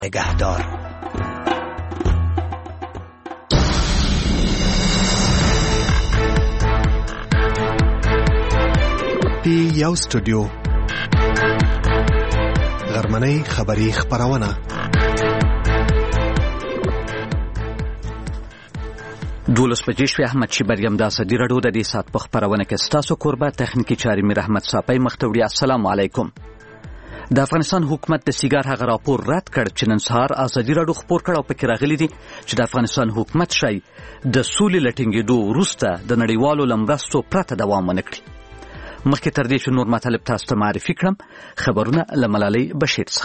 نگهدار. پی یو سټوډیو غرمنۍ خبری خبرونه. دولس بجې شوې. احمد شیبریم د ازادي راډیو د دې ساعت په خبرونه کې ستاسو کوربه تخنیکی چاري میر احمد صافی مختوړي. السلام علیکم. د افغانستان حکومت د سیګار هغه راپور رد کړ چې نن سهار ازادي راډیو خبر کړ او پکې راغلي دي چې د افغانستان حکومت شای د سولې لټینګېدو وروسته د نړیوالو لمرستو پرته دوام ونه کړي. مخکې تر دې چې نور مطالب تاسو ته معرفي کړم، خبرونه له ملالۍ بشیر څخه.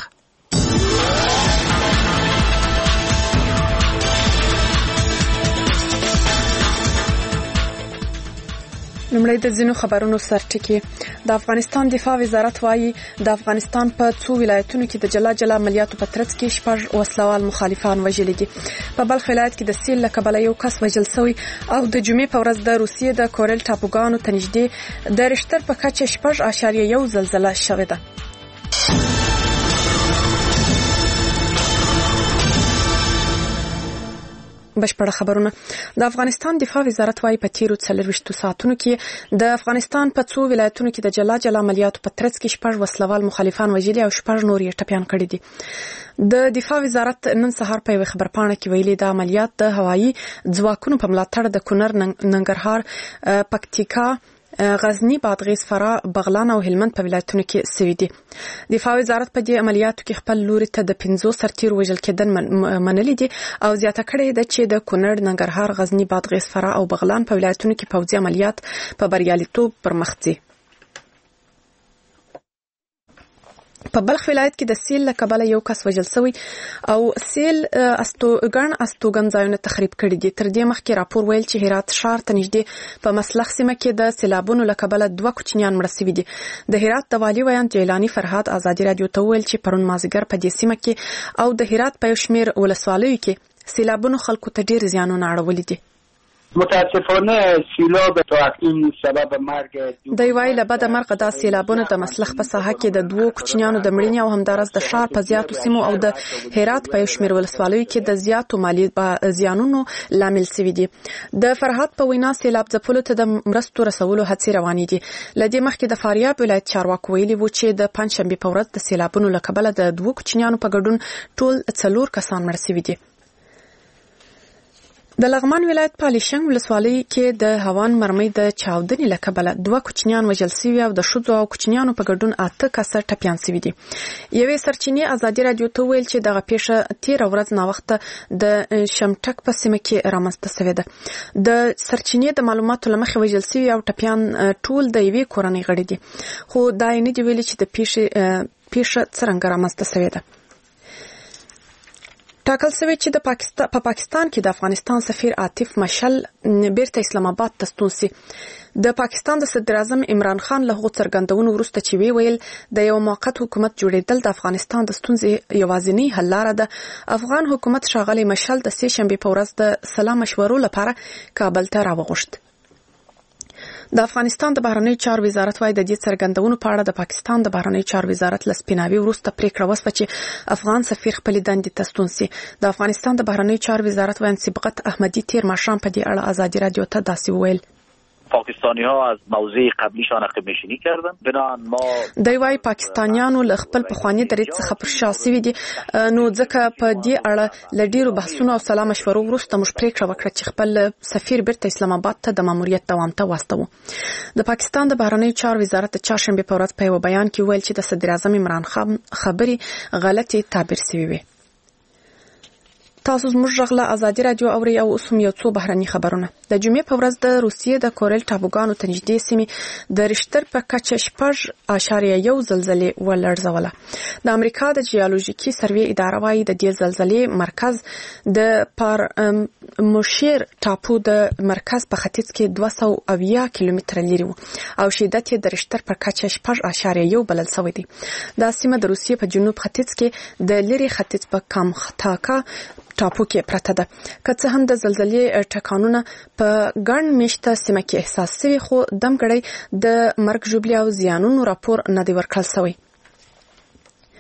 لومړی د ځینو خبرونو سرټکی. د افغانستان دفاع وزارت وایي د افغانستان په څو ولایتونو کې د جلا جلا عملیاتو په ترڅ کې 6 وسلوال مخالفان وژل دي. په بلخ ولایت کې د سیل له کبله یو کس وژل شوی او د جمعې په ورځ د روسیې د کورل ټاپوګانو ته نږدې د ریشتر په کچه 6.1 زلزله شوې ده. بشپړه خبرونه. د افغانستان دفاع وزارت وايي په تیرو 24 ساعتونو کې د افغانستان په څو ولایتونو کې د جلا جلا عملیاتو په ترڅ کې 6 وسلوال مخالفان وژلي او 6 نور یې ټپيان کړي دي. د دفاع وزارت نن سهار په خبرپاڼه کې ویلي د عملیات د هوایي ځواکونو په ملاتړ د کونړ، ننګرهار، پکتیکا، غزنی، بادغیس، فراه، بغلان او هلمند په ولایتونو کې سوي دي. دفاع وزارت په دې عملیاتو کې خپل لوري ته د 15 سرتیر وژل کېدل منلي دي او زیاته کړې ده چې د کونړ، ننګرهار، غزنی، بادغیس، فراه او بغلان په ولایتونو کې پوځي عملیات په بریالیتوب پرمخ ځي. په بلخ ولایت کې د سیل له کبله یو کس وژل شوی او سیل استوګن ځایونه تخریب کړي دي. تر دې مخکې راپور ویل چې هرات ښار ته نږدې په مسلخ سیمه کې د سیلابونو له کبله 2 کوچنیان مړه شوي دي. د هرات د والي ویان جیلانی فرهاد ازادي راډیو ته ویل چې پرون مازیګر په دې سیمه کې او د هرات په یو شمېر ولسوالیو کې سیلابونو خلکو ته ډېر زیانونه اړولي دي. متاسفانه سیلاب تا اکنون سبب مرگ دی وای له بده مرغه د سیلابونو د مسلخ په ساحه کې د 2 کوچنیانو د مړینې او همدارس د ښار په زیاتو سیمو او د هرات په یو شمېر ولسوالیو کې د زیاتو مالی زیانونو لامل شوي دي. د فرهاد په وینا سیلاب ځپلو ته د مرستو رسولو هڅې روانې دي. لدې مخکې د فاریاب ولایت چارواکو ویلي وو چې د پنځشنبه په ورځ د سیلابونو له کبله د 2 کوچنیانو په ګډون ټول 4 کسان مړ شوي دي. د لغمان ولایت په الیشنګ ولسوالۍ کې د هوان مرمۍ د چاودنې له کبله 2 کوچنیان وژل شوي او د ښځو او کوچنیانو په ګډون 8 کسه ټپیان شوي دي. یوې سرچینې ازادي راډیو ته ویل چې دغه پیښه تیره ورځ ناوخته د شمټک په سیمه کې رامنځته شوې ده. د سرچینې د معلوماتو له مخې وژل شوي او ټپیان ټول د یوې کورنۍ غړي دي، خو دا یې نه دي ویلي چې د پیښه څرنګه رامنځته شوې ده. ټاکل شوی چې د پاکستان کې د افغانستان سفیر عاطف مشل بیرته اسلام آباد ته ستون شي. د پاکستان د صدر اعظم عمران خان له هغو څرګندونو وروسته چې ویل د یو موقت حکومت جوړېدل د افغانستان د ستونزې یوازینی حل لاره ده، افغان حکومت ښاغلی مشل د 3 شنبې په ورځ د سلا مشورو لپاره کابل ته راوغوښت. د افغانستان د بهرنیو چارو وزارت وايي د دې څرګندونو په اړه د پاکستان د بهرنیو چارو وزارت لسپیناوي وروسته پریکړه وسوه چې افغان سفیر خپل دندې ته ستون شي. د افغانستان د بهرنیو چارو وزارت ویان صبغت احمدی تیر ماښام په دې اړه ازادي راډیو ته داسې وویل: پاکستانی‌ها از موضع قبلیشان عقب‌نشینی کردن. بنابراین ما دی وايي پاکستانیانو له خپل پخوانی دریځ څخه پر شا شوي دي، نو ځکه په دې اړه له ډیرو بحثونو او سلا مشورو وروسته موږ پریکړه وکړه چې خپل سفیر بیرته اسلام آباد ته د ماموریت دوام ته واستوو. د پاکستان د بهرنیو چارو وزارت د چهارشنبه په ورځ په یو بیان کې ویل چې د صدر اعظم عمران خان خبري غلطي تعبیر شوی وي. تاسو زموږ غږ له ازادي راډیو اورئ او اوس هم یو څو بهرني خبرونه. د جمعې په ورځ د روسیې د کورل ټاپوګانو ته نږدې سیمې د ریشتر په کچه 6.1 زلزلې ولړزوله. د امریکا د جیولوژیکي سروې اداره وايي د دې زلزلې مرکز د پارموشیر ټاپو د مرکز په ختیځ کې 270 کیلومتره لري او شدت یې د ریشتر په کچه 6.1 بلل شوی دی. دا سیمه د روسیې په جنوب ختیځ کې د لری ختیځ په کامختاکا ټاپو کې پرته ده. که څه هم د زلزلې ټکانونه په ګڼ میشته سیمه کې احساس شوي، خو دمګړی د مرګ ژوبلې او زیانونو راپور نه دی ورکړل شوی.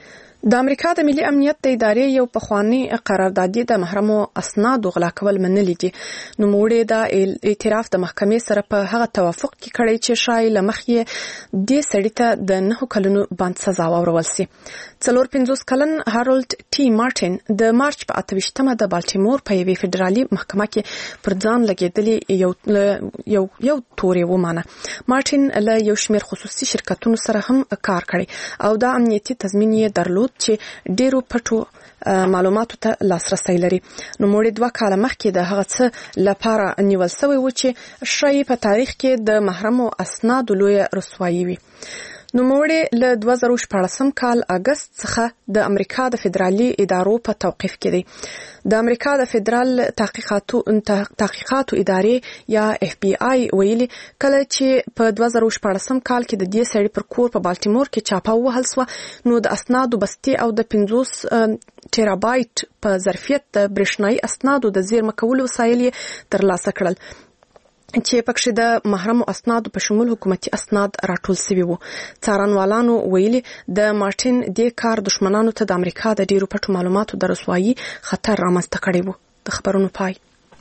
د امریکا د ملي امنیت د ادارې یو پخوانی قراردادي د محرمو اسنادو غلا کول منلي دي. نوموړي د اعتراف د محکمې سره په هغه توافق کې کړی چې شای لمخې د سړی ته د 9 کلونو باندې سزا ورکول شي. 45 کلن هارولد ټي مارټن د مارچ په 28مه د بالټیمور په یوې فدرالي محکمه کې پر ځان لګیدلی یو توري ومانه. مارټن له یو شمېر خصوصي شرکتونو سره هم کار کړی او د امنیتي تضمین یې درلود چې ډیرو پټو معلوماتو ته لاسرسی لري. نو موږ 2 کاله مخکې د هغه څه لپاره نیول شوی و چې شای په تاریخ کې د محرمو اسنادو لوی رسوایی وي. نو موږ له 2014 کال اگست څخه د امریکا د فدرالي ادارو په توقيف کې دي. د امریکا د فدرال تحقیقاتو ادارې یا FBI ویلي کله چې په 2014 کال کې د دې سړي پر کور په بالټیمور کې چاپه وهل سو نو د اسنادو بستي او د 50 ټیرابایت په ظرفیت د برېښنايي اسنادو د زیرمه کولو وسایل ترلاسه کړل چې پکښې د محرمو اسنادو په شمول حکومتي اسناد راټول شوي وو. څارنوالانو ویلي د مارټین د کار دشمنانو ته د امریکا د ډیرو پټو معلوماتو د رسوایی خطر رامنځته کړی وو. د خبرونو پای.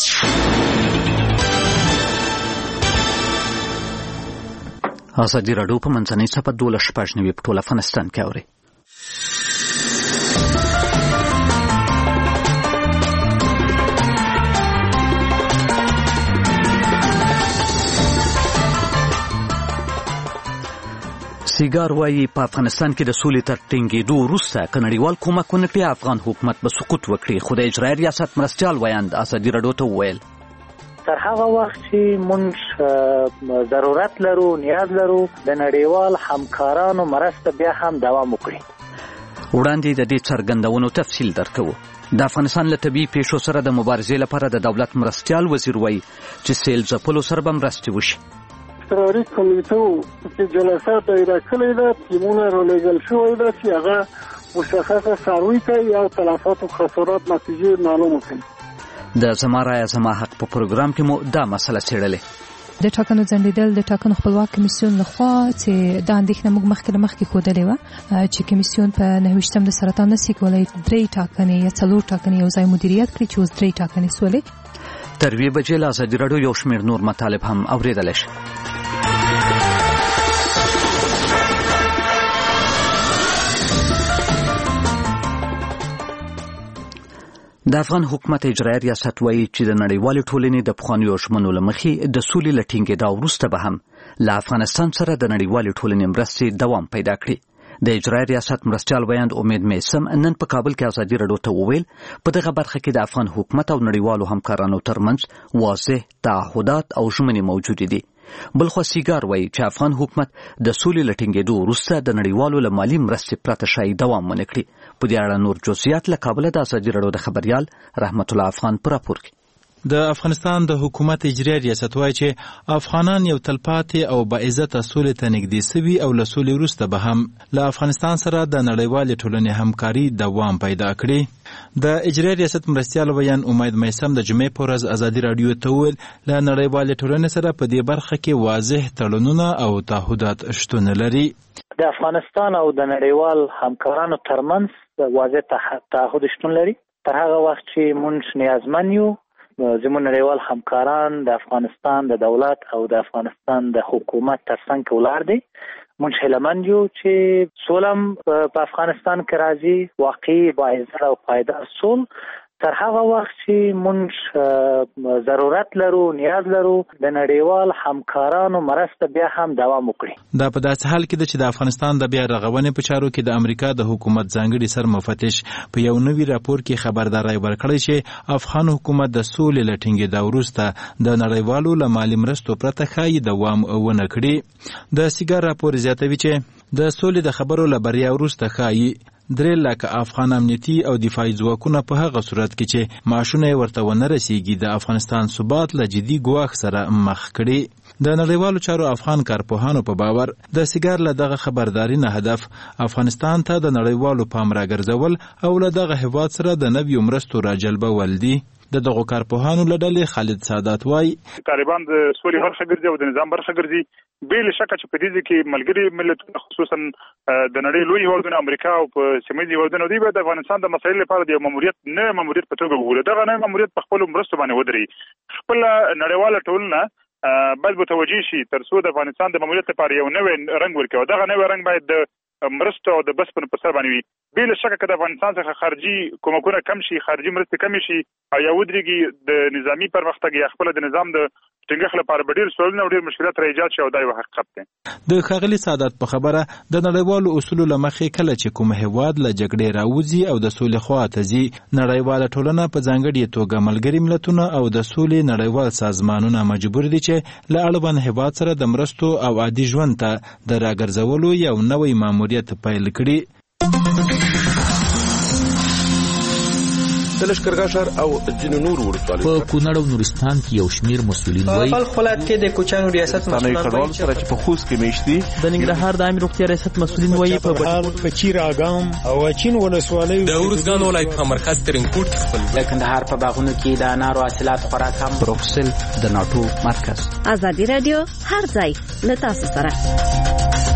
ازادي راډیو په منځنۍ صفحه 12 په ټول افغانستان کې اوري. سیګار وايي په افغانستان کې د سولې تر ټینګېدو وروسته که نړیوال کومکونه کړي افغان حکومت به سقوط وکړي. خو د اجرایي ریاست مرستیال ویاند ازادي راډیو ته وویل تر هغه وخت چې موږ ضرورت لرو نیاز لرو د نړیوال همکارانو مرسته بیا هم دوام وکړي. وړاندې د دې څرګندونو تفصیل درکوو. د افغانستان له طبیعي پیښو سره د مبارزې لپاره د دولت مرستیال وزیر وایي چې سیل ځپلو سره به مرستې وشي. تروریست کمیټو چې جلسات دایره کړی ده تیمونه رالیږل شوی ده چې هغه مشخصه څاروي کوي او تلفات او خسارات نتیجې معلومه کړي. د زما رایه زما حق په پروګرام کې مو دا مسله څېړلې. د ټاکنو ځنډېدل د ټاکنو خپلواک کمیسیون لخوا چې د اندېښنه موږ مخکې ښودلې وه چې کمیسیون په 29 د سرطان نسي کولای 3 ټاکنې یا 4 ټاکنې یو ځای مدیریت کړي چې اوس 3 ټاکنې سولې. تر 2 بجې له ازادي راډیو یو شمېر نور مطالب هم اورېدلی شي. د افغان حکومت اجرایي ریاست وایي چې د نړیوالې ټولنې د پخوانیو ژمنو له مخې د سولې له ټینګېدا وروسته به هم له افغانستان سره د نړیوالې ټولنې مرستې دوام پیدا کړي. د اجرایي ریاست مرستیال ویاند امید میسم نن په کابل کې ازادي راډیو ته وویل په دغه برخه کې د افغان حکومت او نړیوالو همکارانو ترمنځ واضح تعهدات او ژمنې موجودې دي. بلخو سیګار وایي چې افغان حکومت د سولې له ټینګېدو وروسته د نړیوالو له مالي مرستې پرته شاید دوام ونه کړي. په دې اړه نور جزئیات له کابله د ازادي راډیو د خبریال رحمت الله افغان په راپور کې. د افغانستان د حکومت اجرایي ریاست وایي چې افغانان یو تلپاتې او باعزته سولې ته نږدې سوي او له سولې وروسته به هم له افغانستان سره د نړیوالې ټولنې همکاري دوام پیدا کړي. د اجرایي ریاست مرستیال ویان امید میسم د جمعې په ورځ ازادي راډیو ته وویل له نړیوالې ټولنې سره په دې برخه کې واضح تړونونه او تعهدات شتون لري. د افغانستان او د نړیوال همکارانو ترمنځ واضح تعهد شتون لري. تر هغه وخت چې موږ نیازمن یو زموږ نړیوال همکاران د افغانستان د دولت او د افغانستان د حکومت ترڅنګ کې ولاړ دي. موږ هیلهمند یو چې سولم په افغانستان کې راځي، واقعي باعزته او پایدار سول. تر هغه وخت چې موږ ضرورت لرو نیاز لرو د نړیوال همکارانو مرسته بیا هم دوام وکړي. دا په داسې حال کې ده چې د افغانستان د بیا رغونې په چارو کې د امریکا د حکومت ځانګړي سرمفتش په یو نوي راپور کې خبرداری ورکړی چې افغان حکومت د سولې له ټینګېدا وروسته د نړیوالو له مالي مرستو پرته ښایي دوام ونه کړي. د سیګار راپور زیاتوي چې د سولې د خبرو له بریا وروسته ښایي 3 لکه افغان امنیتي او دفاعي ځواکونه په هغه صورت کې چې معاشونه ورته ونه رسیږي د افغانستان ثبات له جدي ګواښ سره مخ کړي. د نړیوالو چارو افغان کارپوهانو په باور د سیګار له دغه خبرداري نه هدف افغانستان ته د نړیوالو پام راګرځول او له دغه هیواد سره د نویو مرستو راجلبول دي. د دغو کارپوهانو له ډلې خالد سادات وایي طالبان د سولې برخه ګرځي او د نظام برخه ګرځي بې له شکه چې په دې کې ملګري ملتونه خصوصا د نړۍ لوی هیوادونه امریکا او په سیمه ییز هیوادونه دوی به د افغانستان د مسایلو لپاره د ماموریت په توګه وګوري. دغه نه ماموریت په خپل مرستو باندې ودرې خپل نړیواله ټولنه باید متوجه شي ترڅو د افغانستان د ماموریت لپاره یو نوې رنګ ورکړي. دغه نوې رنګ باید د مرستو او د بس په سر باندې وي. بې له شکه که د افغانستان څخه خارجي کومکونه کم شي، خارجي مرستې کم شي او یا ودرېږي د نظامي پرمختګ یا خپل د نظام د ټینګښت لپاره به ډېر سوالونه او ډېر مشکلات راایجاد شي او دا یو حقیقت دی. د ښاغلي سادات په خبره د نړیوالو اصولو له مخې کله چې کوم هیواد له جګړې راوځي او د سولې خوا ته ځي، نړیواله ټولنه په ځانګړې توګه ملګري ملتونه او د سولې نړیوال سازمانونه مجبور دي چې له اړوند هیواد سره د مرستو او عادي ژوند ته د راګرځولو یو نوی ماموریت پیل کړي. د لښکرګاه ښار او ځینو نورو ولسوالیو په کونړ او نورستان کې یو شمیر مسؤلین وایي په خپل ولایت کې د کوچانو ریاست مسؤلین سره چې په خوست کې میشتي د ننګرهار د عامه روغتیا ریاست مسؤلین وایي په چیراګام او چین ولسوالیو د ورزګان ولایت په مرکز ترنکوټ خپل د کندهار په باغونو کې د انارو حاصلات خوراک هم بروکسل د ناتو مرکز. ازادي رادیو هر ځای له تاسو سره.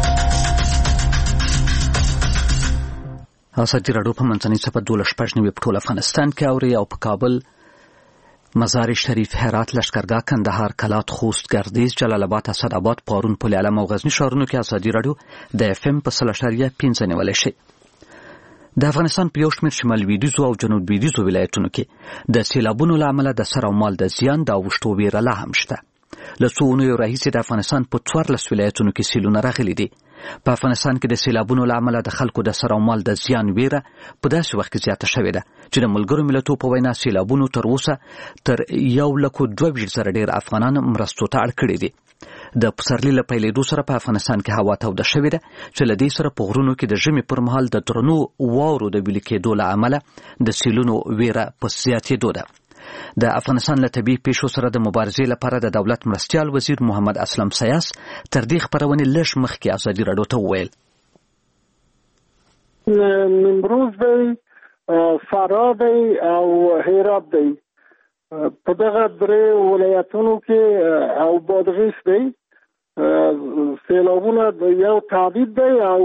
ازادي راډیو په منځنۍ صفحه 12 په ټول افغانستان کې اوري او په کابل، مزار شریف، هرات، لشکرګاه، کندهار، کلات، خوست، ګردیز، جلال آباد، اسداباد، پارون، پل علم او غزنی ښارونو کې ازادي راډیو د اف ام په 0.5 نیولای شي. د افغانستان په یو شمېر شمال لویدیځو او جنوب لویدیځو ولایتونو کې د سیلابونو له امله د سر او مال د زیان د اوښتو ویره لا هم شته. له څو اونیو راهیسې د افغانستان په 14 ولایتونو کې سیلونه راغلي دي. په افغانستان کې د سیلابونو له امله د خلکو د سر او مال د زیان ویره په داسې وخت کې زیاته شوې ده چې د ملګرو ملتونو په وینا سیلابونو تر اوسه تر 1,22,000 ډېر افغانان مرستو ته اړ کړي دي. د پسرلي له پیلېدو سره په افغانستان کې هوا توده شوې ده چې له دې سره په غرونو کې د ژمي پر مهال د درنو واورو د ویلي کېدو له امله د سیلونو ویره په زیاتېدو ده. د افغانستان له طبیعي پیښو سره د مبارزې لپاره د دولت مرستیال وزیر محمد اسلم سیاس تر دې خپرونې لږ مخکې ازادي راډیو ته وویل نیمروز دی، فراه دی او هرات دی. په دغه درې ولایتونو کې او بادغیس دی سیلابونه د یو تعدید دی او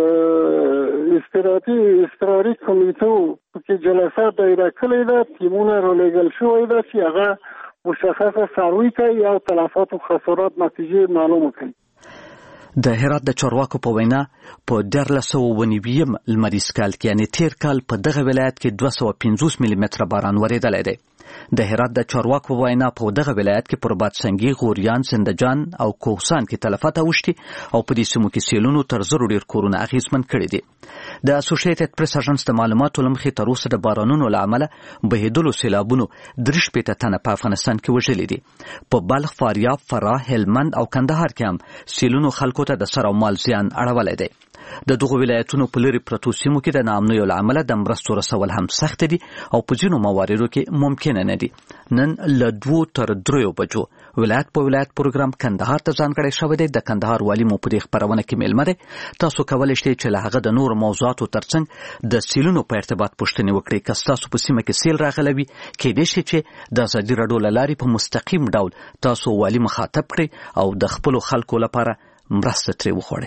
استراري کمیټو کې جلسه دایره کړې ده، ټیمونه رالیږل شوی ده چې هغه مشخصه سروي کوي او تلفات او خسارات نتیجې معلومه کوي. د هرات د چارواکو په وینا په 1990 لمریز کال کې یعنی تیر کال په دغه ولایت کې 250 ملي متره باران ورېدلی دی. د هرات د چارواکو په وینا په دغه ولایت کې پر بادسنګي، غوریان، زندجان او کوهستان کې تلفات اوښتي او په دې سیمو کې سیلونو تر 100 ډېر کورونه اغېزمن کړي دي. د اسوسییټډ پریس اژانس د معلوماتو له مخې تر اوسه د بارانونو له امله بهېدلو سیلابونو 63 تنه په افغانستان کې وژلي دي. په بلخ، فاریاب، فراه، هلمند او کندهار کې هم سیلونو خلکو ته د سر او مال زیان اړولی دی. د دغو ولایتونو په لرې پرتو سیمو کې د ناامنیو له امله د مرستو رسول هم سخت دي او په ځینو مواردو کې ممکنه نه دي. نن له 2 تر 3 بجو ولایت په ولایت پروګرام کندهار ته ځانګړی شوی دی. د کندهار والي مو په دې خپرونه کې میلمه دی. تاسو کولی شئ چې له هغه د نورو موضوعاتو ترڅنګ د سیلونو په ارتباط پوښتنې وکړئ. که ستاسو په سیمه کې سیل راغلی وي، کیدای شي چې د ازادي راډیو له لارې په مستقیم ډول تاسو والي مخاطب کړئ او د خپلو خلکو لپاره مرسته ترې وغواړئ.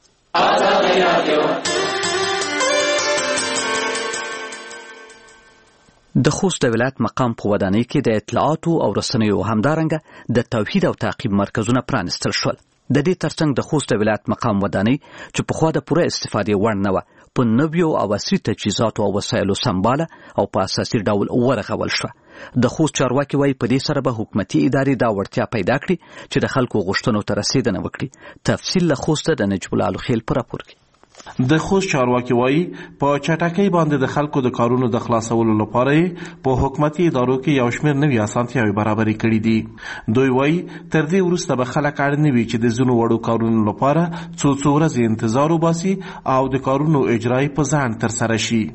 د خوست د ولایت مقام په ودانۍ کې د اطلاعاتو او رسنیو همدارنګه د توحید او تعقیب مرکزونه پرانستل شول. د دې ترڅنګ د خوست د ولایت مقام ودانۍ چې پخوا د پوره استفادې وړ نه وه په نویو او عصري تجهیزاتو او وسایلو سمباله او په اساسي ډول ورغول شوه. د خوست چارواکي وایي په دې سره به حکومتي ادارې دا وړتیا پیدا کړي چې د خلکو غوښتنو ته رسیدنه وکړي. تفصیل له خوسته د نجیب الله الخیل په راپور کې. د خوست چارواکي وایي په چټکۍ باندې د خلکو د کارونو د خلاصولو لپاره په حکومتي ادارو کې یو شمېر نوي اسانتیاوې برابرې کړي دي. دوی وایي تر دې وروسته به خلک اړ نه وي چې د ځینو وړو کارونو لپاره څو ورځې انتظار وباسي او د کارونو اجرا په ځان ترسره شي.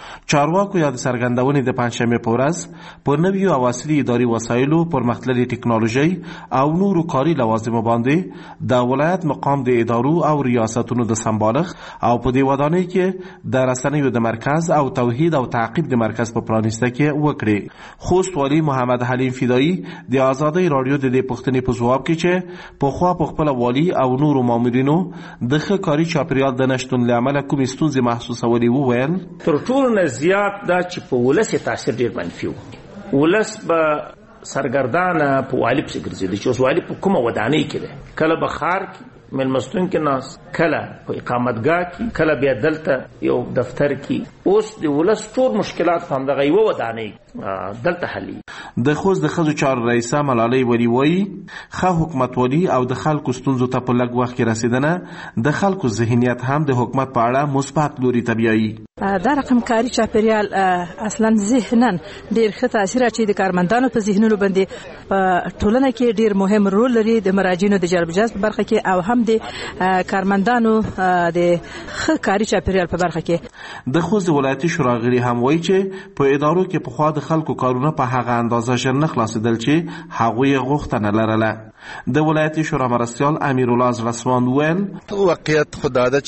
چارواکو یا د څرګندونې د پنځشنبې په ورځ په نویو او عصري اداري وسایلو، پرمختللې ټکنالوژي او نورو کاري لوازمو باندې د ولایت مقام د ادارو او ریاستونو د سمبالښت او په دې ودانۍ کې د رسنیو د مرکز او توحید او تعقیب د مرکز په پرانیسته کې وکړي. خوست والي محمد حلیم فدایی د آزادۍ رادیو د دې پوښتنې په ځواب کې چې پخوا په خپل والي او نورو مامورینو د ښه کاري چاپیریال د نشتون له امله کومې ستونزې محسوسولې وویل. تر ټولو نه زیات دا چې په ولس یې تاثیر ډېر منفي و. ولس به سرګردانه په والي پسې ګرځېده چې اوس والي په کومه ودانۍ کې دی، کله به ښار کې مېلمستون کې ناست، کله په اقامتګاه کې، کله بیا دلته یو دفتر کې. اوس د ولس ټول مشکلات په همدغه یوه ودانۍ دلته حلي. د خوست د ښځو چارو رئیسه ملالۍ ولي وایي ښه حکومتولي او د خلکو ستونزو ته په لږ وخت کې رسیدنه د خلکو ذهنیت هم د حکومت په اړه مثبت لوري ته بیایي. دا رقم کاري چاپیریال اصلا ذهناً ډېر ښه تاثیر اچوي د کارمندانو په ذهنونو باندې. په ټولنه کې ډېر مهم رول لري د مراجعینو د جلب جذب په برخه کې او هم د کارمندانو د ښه کاري چاپیریال په برخه کې. د خوست ولایتي شورا غړي هم وایي چې په ادارو کې پخوا د خلکو کارونه په هغه اندازه ژر نه خلاصېدل چې هغوی غوښتنه لرله. د ولایتي شورا مرستیال امیرالله رسوان ویل واقعیت خدا ده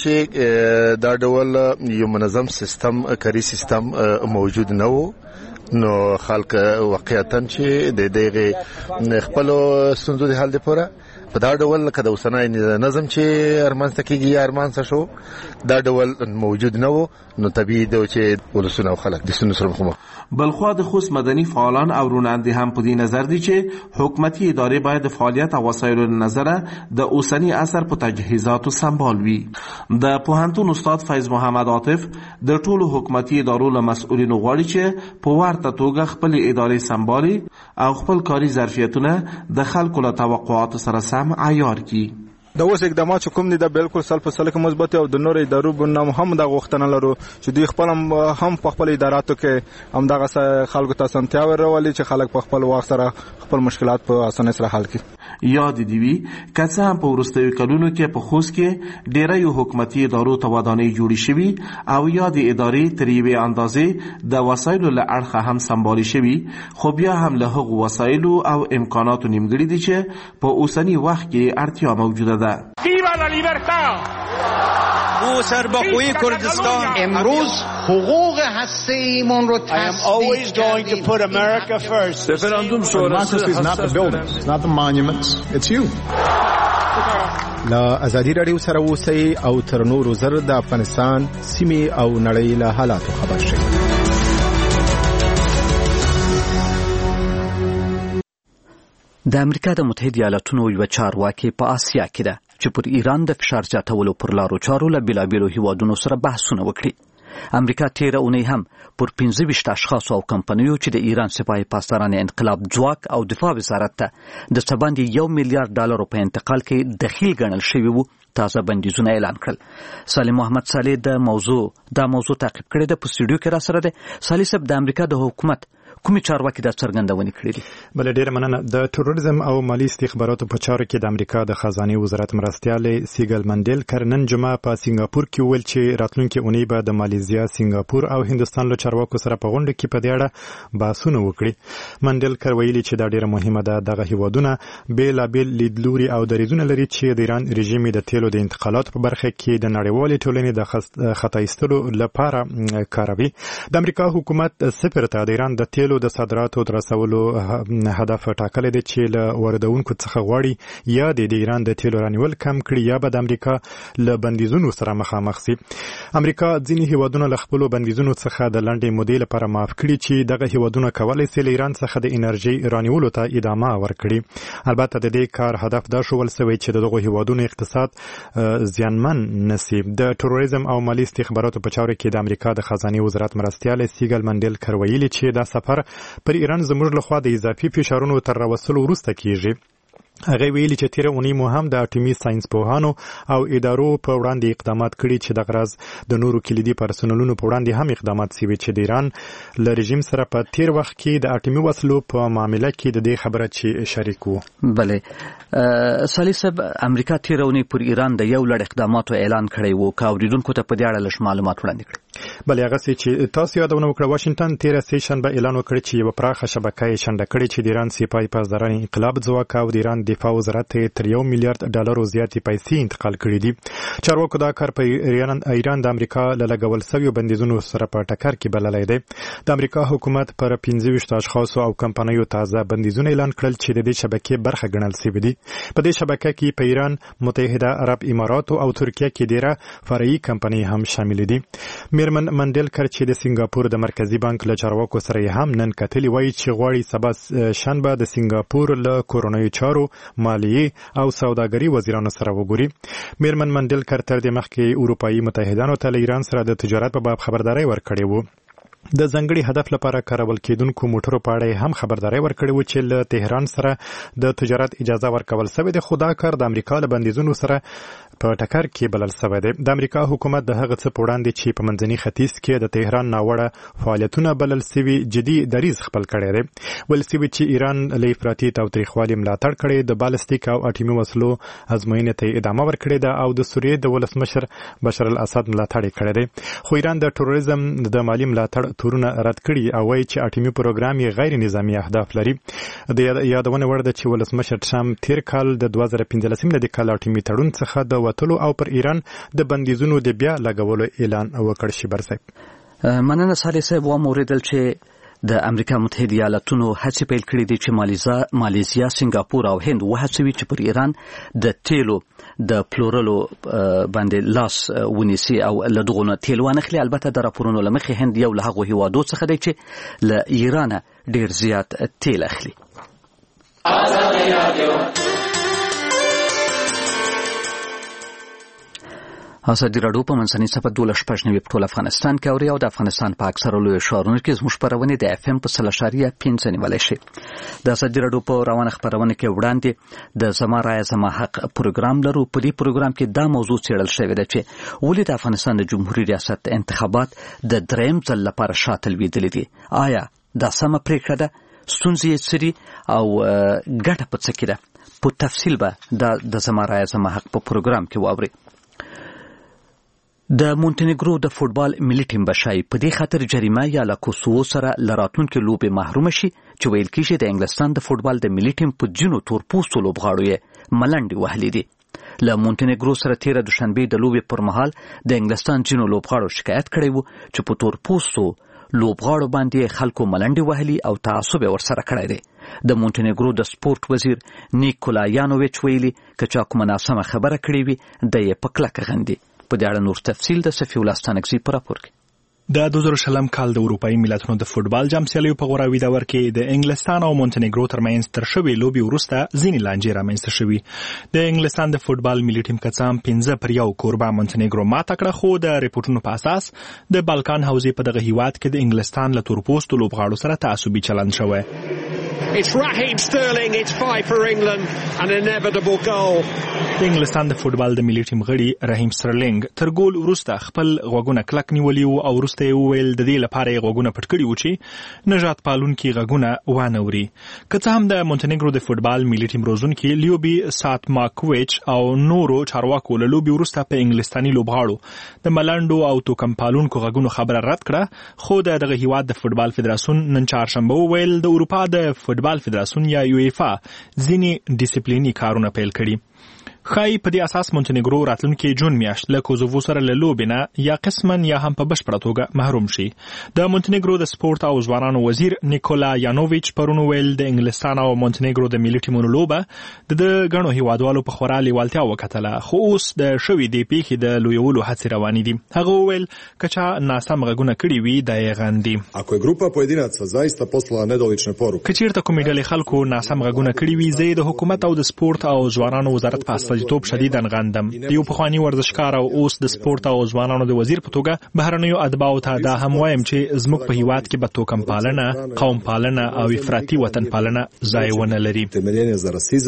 چې دا ډول یو منظم سیستم کاري سیستم موجود نه و، نو خلک واقعیتا چې د دغه خپل ستونزو د حل لپاره په دا ډول لکه د اوسنی نظم چې ارمانځته کېږي یا ارمانځته شو دا ډول موجود نه و، نو طبیعي ده چې ولسونه او خلک د ستونزو سره مخامخ. بلخوا د خوست مدني فعالان او رونندې هم په دې نظر دي چې حکومتي ادارې باید د فعالیت او وسایلو له نظره د اوسني عصر په تجهیزاتو سمبال وي. د پوهنتون استاد فیض محمد عاطف د ټولو حکومتي ادارو له مسؤلینو غواړي چې په ورته توګه خپل ادارې سمبالي او خپل کاري ظرفیتونه د خلکو له توقعاتو سره سم عیار کړي. د اوس اقدامات چې کوم دي دا بالکل سل په سل کې مثبت او د نور ادارو بنه هم د غوښتنه لرو چې دوی خپل هم په خپل اداراتو کې هم دغه خلکو ته سمتیا ورولي چې خلک په خپل وخت سره خپل مشکلات په اسانۍ سره حل کړي. یاد دی وی کڅه هم په وروستیو کلونو کې په خوست کې ډېری حکومتي ادارو ته ودانۍ جوړې شوي او یاد ادارې تر یوې اندازې د وسایلو له اړخه هم سمبالي شوي، خو بیا هم له هغو وسایلو او امکاناتو نیمګړي دي چې په اوسني وخت کې اړتیا موجوده ده. ویوا لا لیبرتا او سرباخوی کردستان امروز حقوق هسته‌ایمون رو تصدیق کردیم. رفراندوم شورای is not the buildings, it's not the monuments, it's you. لا ازادي رادیو سره اوسئ او تر نورو زر د افغانستان سیمې او نړۍ له حالاتو خبر شئ. د امریکا د متحده ایالاتونو یو چارواکي په آسیا کې ده چې پر ایران د فشار زیاتولو پر لارو چارو له بیلابیلو هیوادونو سره بحثونه وکړي. امریکا تیره اونۍ هم پر 25 اشخاص او کمپنیو چې د ایران سپاه پاسداران انقلاب ځواک او دفاع وزارت ته د څه باندې $1 میلیارډ په انتقال کې دخیل ګڼل شوي وو تازه بندیزونه اعلان کړل. سالم محمد صالح دا موضوع تعقیب کړی ده. په سټوډیو کې را سره ده. صالح صاحب، د امریکا د حکومت کومې چارواکي دا څرګندونې کړې دي؟ بل ډیره مننه. د ټوریزم او مالی استخباراتو په چارو کې د امریکا د خزانه وزارت مرستیال سیګل منډل کرنن جمعه په سنگاپور کې ویل چې راتلونکي اونۍ به د مالیزیا، سنگاپور او هندستان له چارواکو سره په غونډه کې په دې اړه بحثونه وکړي. منډل ویلي چې دا ډیره مهمه ده دغه هیوادونه بیلابیل لیدلوري او دریځونه لري چې د ایران رژیم د تیلو د انتقالات په برخه کې د نړیوالې ټولنې د خطا ایستلو لپاره کاروي. د امریکا حکومت صفر ته د ایران د تیلو د صادراتو د رسولو هدف ټاکلی دی چې له واردونکو څخه غواړي یا د ایران د تیلو رانیول کم کړي یا به د امریکا له بندیزونو سره مخامخ شي. امریکا ځینې هیوادونه له خپلو بندیزونو څخه د لنډې مودې لپاره معاف کړي چې دغه هیوادونه کولی شي له ایران څخه د انرژي رانیولو ته ادامه ورکړي. البته د دې کار هدف دا شول شوی چې دغه هیوادونو اقتصاد زیانمن نشي. د ټوریزم او مالی استخباراتو په چارو کې د امریکا د خزانه وزارت مرستیال سیګل منډل ویلي چې دا سفر پر ایران زموږ لخوا د اضافي فشارونو تر راوستلو وروسته کیږي. هغه ویلي چې تیره اونۍ مو هم د اټومي ساينس پوهانو او ادارو په وړاندې اقدامات کړي چې د غرض د نورو کلیدي پرسونلونو په وړاندې هم اقدامات شوي چې د ایران له رژیم سره په تیر وخت کې د اټومي وسلو په معامله کې د دې خبره چې شریک وو. بله صالح صاحب، امریکا تیره اونۍ پر ایران د یو لړ اقداماتو اعلان کړی وو. که اوریدونکو ته په دې اړه لږ معلومات وړاندې کړئ. بل هغه چې تاسو یادونه وکړه واشنگټن 13 شنبه اعلان وکړ چې یو پراخه شبکه یې شنډه کړې چې د ایران سپایي پاسداران انقلاب ځواک او د ایران دفاع وزارت تر $1 میلیارډ زیاتې پیسې انتقال کړې دي. چارواکو دا کار په ایران د امریکا له لګول شویو بندیزونو سره په ټکر کې بللی دی. د امریکا حکومت پر 15 اشخاصو او کمپنیو تازه بندیزونه اعلان کړل چې د دې شبکې برخه ګڼل شوي دي. په دې شبکه کې په ایران، متحده عرب امارات او ترکیه کې ډیره فرعي کمپنۍ هم شامل دي. میرمن مندلکر چې د سنگاپور د مرکزی بانک له چارواکو سره هم نن کتلی وایي چې غواړي سبا شنبه د سنگاپور له کورونایي چارو، مالیې او سوداګري وزیرانو سره وګوري. میرمن مندلکر تر دې مخکې اروپایي متحدانو ته له ایران سره د تجارت په باب خبرداري ورکړې وو. د ځنګړي هدف لپاره کارول کېدونکو موټرو په اړه هم خبرداري ورکړې و چې له تهران سره د تجارت اجازه ورکول شوې ده، خو دا کار د امریکا له بندیزونو سره په ټکر کې بلل شوی دی. د امریکا حکومت د هغه څه په وړاندې چې په منځني ختیځ کې د تهران ناوړه فعالیتونه بلل شوي جدي دریځ خپل کړی دی. ویل شوي چې ایران له افراطي تاوتریخوالي ملاتړ کړی، د بالستیک او اټومي وسلو ازموینې ته ادامه ورکړې ده او د سوریې د ولسمشر بشار الاسد ملاتړ یې کړی دی. خو ایران د تروریزم د مالی ملاتړ تورونه رد کړي او وایي چې اټومي پروګرام یې غیر نظامي اهداف لري. د یادونه وړ ده چې ولسمشر ټرمپ تیر کال د 2015 میلادي کال اټومي تړون څخه د وتلو او پر ایران د بندیزونو د بیا لګولو اعلان وکړ. شي برسک مننه صالح صاحب. و موریدل چې د امریکا متحده ایالاتونو هڅې پیل کړې دي چې مالیزیا، سنگاپور او هند وهڅوي چې پر ایران د تیلو د پلورلو باندې لاس ونیسي او له دغو نه تیل وانخلي. البته د راپورونو له مخې هند یو له هغو هیوادو څخه دی چې له ایران ډیر زیات تیل اخلي. ازادي راډیو په منځني سفر 12.9 په ټول افغانستان کې اوري او د افغانستان په اکثره لوی ښارونو کې زموږ خبرونه د اف ام په 3.5 نیولای شي. د ازادي راډیو په روانه خبرونه کې وړاندې د زما رای زما حق پروګرام لرو. په دې پروګرام کې دا موضوع څېړل شوې ده چې ولې د افغانستان د جمهوریت ریاست انتخابات د دریم ځل لپاره شاته لوېدلي دي. آیا دا سمه پریکړه ده؟ ستونزې یې څه دي او ګټه په څه کې ده؟ په تفصیل به د زما رای زما حق په پروګرام کې واورئ. د مونټنیګرو د فوټبال ملي ټیم بشای په دې خاطر جریمه یا له کوسوو سره لراتونکو لوبې محروم شي چې ویل کېږي د انګلستان د فوټبال د ملي ټیم په جنو تورپوستو لوبغاړو یې ملنډې وهلې دي. له مونټنیګرو سره تیره دوشنبه د لوبې پر مهال د انګلستان جنو لوبغاړو شکایت کړی و چې په تورپوستو لوبغاړو باندې خلکو ملنډې وهلي او تعصب ورسره کړی دی. د مونټنیګرو د سپورت وزیر نیکولا یانوویچ ویلي که چا کومه ناسمه خبره کړې وي د یې په کلکه غندي. په دې اړه نور تفصیل د صفی الله ستانکزي په راپور کې. د 2000 کال د اروپایي ملتونو د فوټبال جام سیالیو په غوراوي دور کې د انګلستان او مونټنیګرو ترمنځ تر شوې لوبي وروسته ځینې لانجې رامنځته شوې. د انګلستان د فوټبال ملي ټیم کڅام 15-1 کوربه مونټنیګرو ماته کړه، خو د ریپورتونو په اساس د بالکان حوزې په دغه هیواد کې د انګلستان له تورپوستو لوبغاړو سره تعصبي چلند شوی. It's Raheem Sterling, it's 5 for England, an inevitable goal. د انګلستان د فوټبال د ملي ټیم غړي رحیم سترلینګ تر ګول وروسته خپل غوږونه کلک نیولي وو او وروسته یې وویل د دې لپاره یې غوږونه پټ کړي وو چې نژاد پالونکي غږونه وانه اوري. که څه هم د مونټنیګرو د فوټبال ملي ټیم روزونکي لیوبي ساتماکویچ او نورو چارواکو له لوبي وروسته په انګلستاني لوبغاړو د ملنډو او توکم پالونکو غږونو خبره رد کړه، خو دغه هیواد د فوټبال فدراسیون نن چهارشنبه وویل د اروپا د فوټبال فدراسیون یا یویفا ځینې ډیسپلیني کارونه پیل کړي. خای په دې اساس مونټنیګرو راتلونکي جون میاشت له کوزوو سره له لوبې نه یا قسمن یا هم په بشپړه توګه محروم شي. د مونټنیګرو د سپورت او ځوانانو وزیر نیکولا یانوویچ پرون ویل د انګلستان او مونټنیګرو د ملي ټیمونو لوبه د غنو هیوادوالو په خورا لیوالتیا وکټله، خو اوس د شوې دی پیښې د لویولو هڅې روانې دي. هغه ویل کچا ناسم غږونه کړي وي د غندي. Ako je grupa pojedinaca zaista poslala nedolične poruke. کچیرته کومې ډلې خلکو ناسم غږونه کړي وي، زه د حکومت او د سپورت او ځوانانو وزارت په توپ شدیداً غندم. د یو پخوانی ورزشکار او اوس د سپورت او ځوانانو د وزیر په توګه بهرنیو اتباعو ته دا هم وایم چې زموږ په هیواد کې به توکم پالنه، قوم پالنه او افراطي وطن پالنه ځای ونه لري. Temeljenje za rasizam,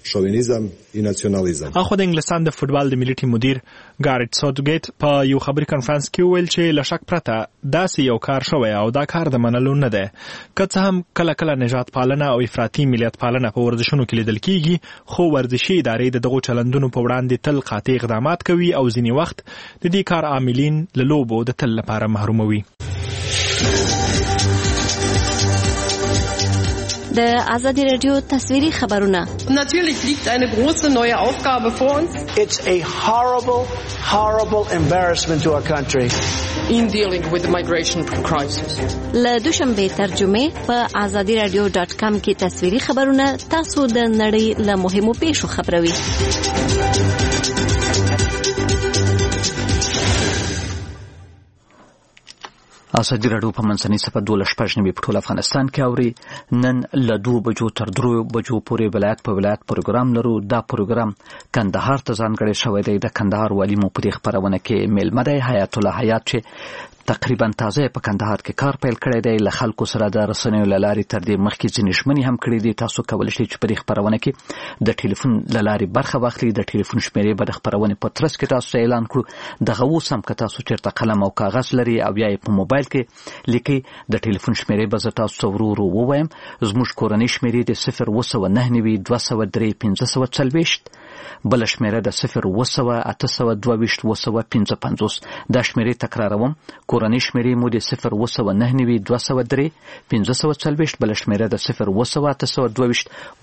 šovinizam i nacionalizam. اخو د انګلستان د فوتبال د ملي ټیم مدیر ګارټ ساوثګیټ په یو خبري کانفرنس کې ویل چې لشک پرته داسې یو کار شوی او دا کار د منلو نه ده. که څه هم کله کله نجات پالنه او افراطي ملیت پالنه په ورزشونو کې لیدل کیږي، خو ورزشي ادارې دغه چلندونو په وړاندې تل قاطع اقدامات کوي او ځینې وخت د دې کار عاملین له لوبو د تل لپاره محروموي. د آزادی رادیو تصویری خبرونه. Natürlich liegt eine große neue Aufgabe vor uns. It's a horrible embarrassment to our country. In dealing with the migration crisis. له دوشنبه ترجمه په azadiradio.com کې تصویری خبرونه تاسو د نړۍ له مهمو پیښو خبروي. آزادی راډیو په منځنۍ صفحه 12 په ټول افغانستان کې اوري. نن له 2 بجو تر 3 بجو پورې ولایت په ولایت پروګرام لرو. دا پروګرام کندهار ته ځانګړی شوی دی. د کندهار والی مو په دې خبرونه کې میلمه دی حیات الله حیات چې تقریبا تازه په کندهار کې کار پیل کړی دی. له خلکو سره د رسنیو له لارې تر دې مخکې ځینې ژمنې هم کړې دي. تاسو کولی شئ چې په دې خبرونه کې د ټلیفون له لارې برخه واخلئ. د ټلیفون شمیرې به د خبرونې په ترڅ کې تاسو ته اعلان کړو. دغه اوس هم که تاسو چېرته قلم او کاغذ لري او یا یې په موبایل کې لیکئ، د ټلیفون شمیرې به زه تاسو ته ورو ورو ووایم. زموږ کورنۍ شمیرې د 0992 203 1540، بل شمیره د 0800 822 255. دا شمیرې تکراروم. کورنۍ شمیرې مو د 0892 203 1540، بل شمیره د 0800 822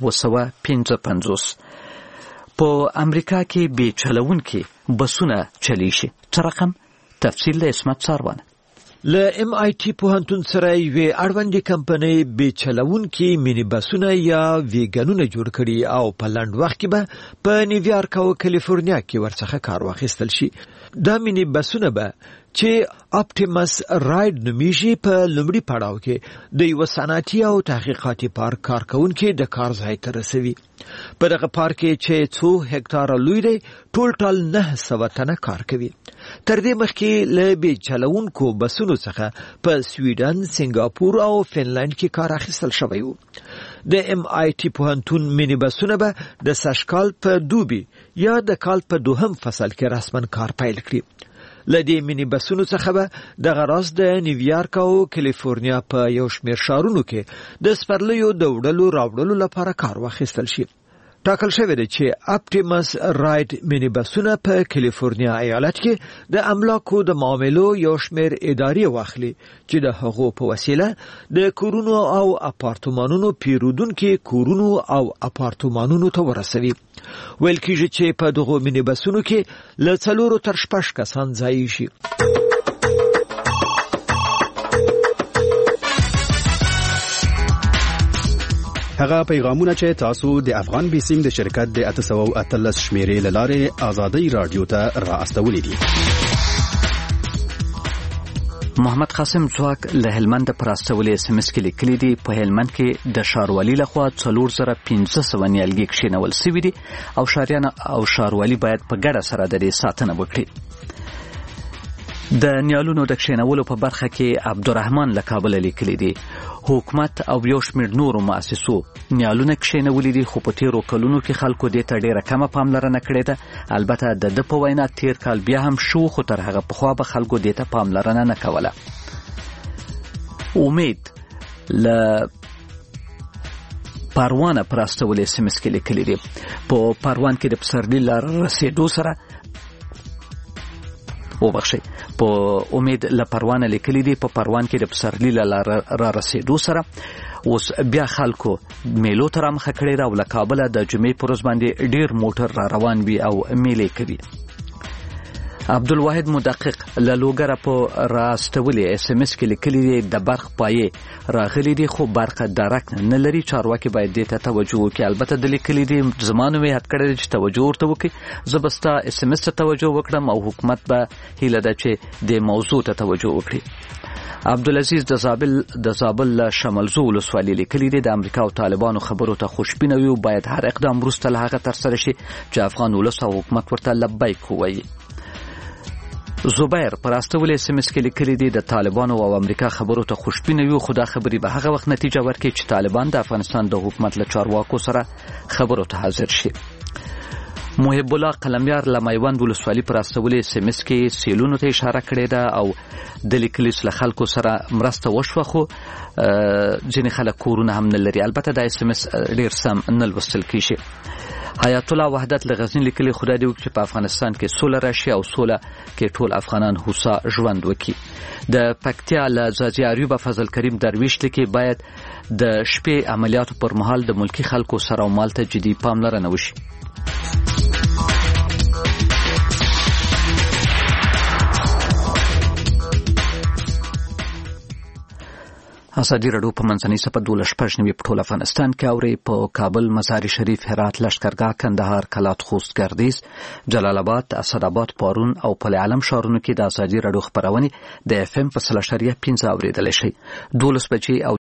255. په امریکا کې بې چلونکي بسونه چلی شي. څه رقم؟ تفصیل له اسمت ساروان. له MIT پوهنتون سره یوې اړوندې کمپنۍ بې چلونکي مینی بسونه یا ویګنونه جوړ کړي او په لنډ وخت کې به په نیویارک او کالیفورنیا کې ورڅخه کار واخیستل شي. دا مینی بسونه به چې اپټیمس رائډ نومیږي په لومړي پړاو کې د یو صنعتي او تحقیقاتي پارک کارکونکي د کار ځای ته رسوي. په دغه پارک کې چې 2 هکتاره لوی دی، ټول 900 تنه کار کوي. تر دې مخکې له بې چلونکو بسونو څخه په سویډن، سنگاپور او فنلند کې کار اخیستل شوی و. د MIT پوهنتون مینی بسونه به د سږکال په دوبي یا د کال په 2 فصل کې رسما کار پیل کړي. لدې مینی بسونو څخه به د غراس د نیویارک او کالیفورنیا په یو شمېر ښارونو کې د سپرلیو د وړلو راوړلو لپاره کار واخیستل شي. ټاکل شوی دی چې اپټیمس رائډ مینی بسونه په کالیفورنیا ایالت کې د املاکو د معاملو یو شمېر ادارې واخلي چې د هغو په وسیله د کورونو او اپارتمانونو پیرودونکو کورونو او اپارتمانونو ته ورسوي. ویل کېږي چې په دغو مینی بسونو کې له 4 تر 6 کسان ځای شي. هغه پیغامونه چې تاسو د افغان بیسیم د شرکت د 813 شمیرې لاره آزادی رادیو ته را استولې دي. محمد قاسم ځواک له هلمند پر استولې SMS کې لیکلي دي په هلمند کې د ښاروالي لخوا 4500 نیالګي کښینول شوي دي او ښاریان او ښاروالي باید په ګډه سره د دې ساتنه وکړي. د نیالونو د کښینولو په برخه کې عبدالرحمن له کابل لیکلي دي حکومت او یو شمېر نورو مؤسسو نیالونه کښینولي دي، خو په تیرو کلونو کې خلکو دې ته ډېره کمه پاملرنه کړې ده. البته د ده په وینا تیر کال بیا هم شو، خو تر هغه پخوا به خلکو دې ته پاملرنه نه کوله. امید له پروانه پر استولې SMS کې لیکلي دي په پروان کې د پسرلي لار رسېدو سره په امید له پروانه لیکلي دي په پروان کې د پسرلي لار را رسېدو سره اوس بیا خلکو میلو ته رامخه کړې ده او له کابله د جمعې په ورځ باندې ډېر موټر را روان وي او میلې کوي. عبدالواحد مدقق له لوګره په راستولې SMS کې لیکلي دي د برق پایې راغلي دي خو برق درک نه لري، چارواکي باید دې ته توجه وکړي. البته د لیکلي دي زمانو مې هڅه کړې چې توجه ورته وکړي. زه به ستا SMS ته توجه وکړم او حکومت به هیله ده چې د موضوع ته توجه وکړي. عبدالعزیز د زابل له شمالزو ولسوالۍ لیکلي دي د امریکا او طالبانو خبرو ته خوشبینه وي، باید هر اقدام وروسته له هغه ترسره شي چې افغان ولس او حکومت ورته لبیک ووایي. زبیر پر استولې SMS کې لیکلي دي د طالبانو او امریکا خبرو ته خوشبینه یو، خو دا خبرې به هغه وخت نتیجه ورکړي چې طالبان د افغانستان د حکومت له چارواکو سره خبرو ته حاضر شي. محب الله قلمیار له میوند ولسوالي پر استولې SMS کې سیلونو ته اشاره کړې ده او د لیکلي له خلکو سره مرسته وشوه، خو ځینې خلک کورونه هم نه لري. البته دا SMS ډېر سم نه لوستل کېږي. حیات الله وحدت له غزني لیکلي خدای دې وکړي چې په افغانستان کې سوله راشي او سوله کې ټول افغانان هوسا ژوند وکړي. د پکتیا له ځاځي ایوب فضل کریم درویش لیکي باید د شپې عملیاتو پر مهال د ملکی خلکو سره او مال ته جدي پاملرنه وشي. ازادي راډیو په منځنۍ صفحه 12 په ټول افغانستان کې اوري، په کابل، مزار شریف، هرات، لشکرګاه، کندهار، کلات خوست، ګردیز، جلال آباد، اسداباد، پارون او پل علم ښارونو کې د ازادي راډیو خبرونه د FM په 3.5 اوریدل شي. 12 بجې او